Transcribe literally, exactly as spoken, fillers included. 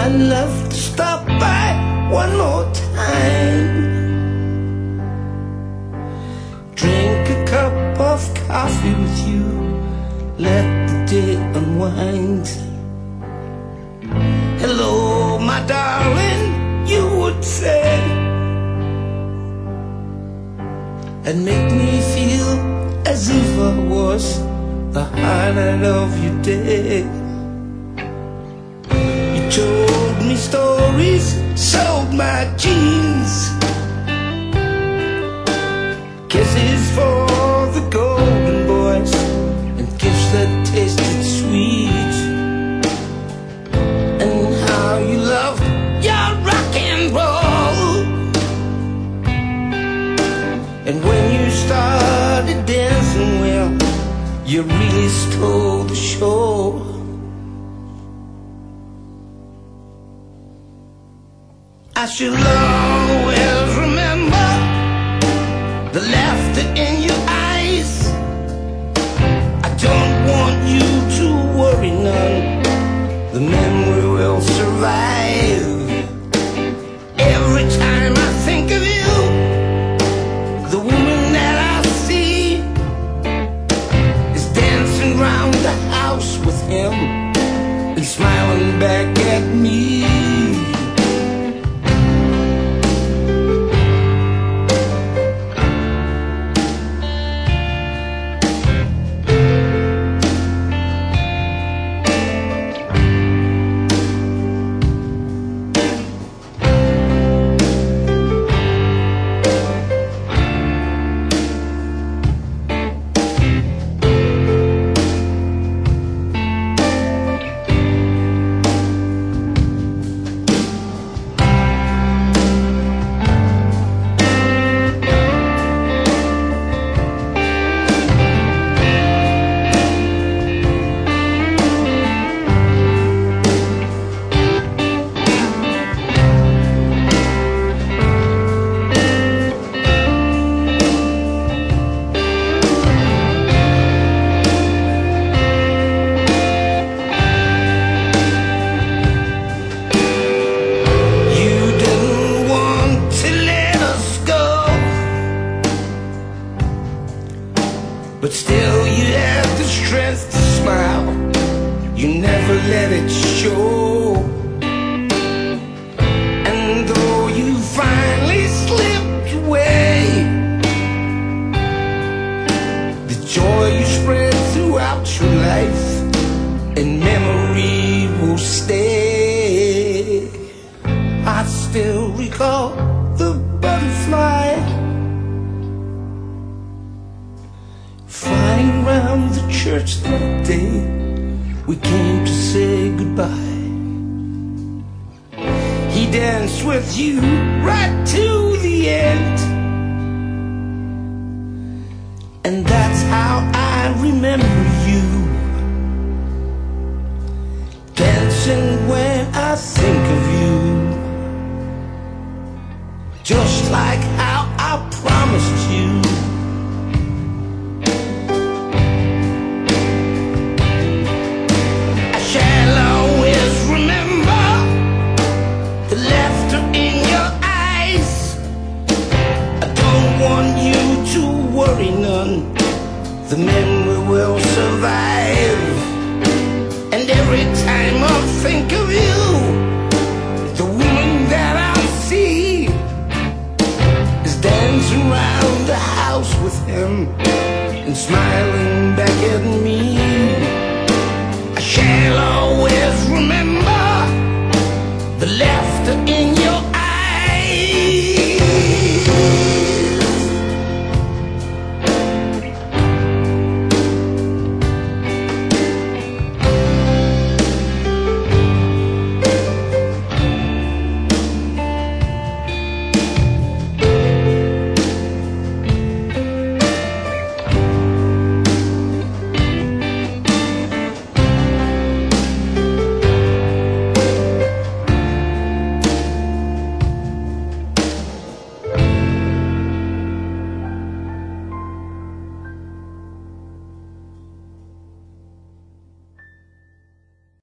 I'd love to stop by one more time, drink a cup of coffee with you, let the day unwind. Hello, my darling, you would say, and make me feel as if I was the highlight of your day. You told me stories, sold my jeans, kisses for the golden boys, and gifts that tasted sweet, and how you loved your rock and roll. And when you started dancing, well, you really stole the show. I should always remember the laughter in your eyes. I don't want you to worry none, the memory will survive. Every time I think of you, the woman that I see is dancing round the house with him and smiling back at me. But still you had the strength to smile, you never let it show. And though you finally slipped away, the joy you spread throughout your life in memory will stay. I still recall the butterfly flying round the church that day we came to say goodbye. He danced with you right to the end, and that's how I remember you, dancing when I think of you, just like how I promised you. The memory will survive, and every time I think of you, the woman that I see is dancing around the house with him and smiling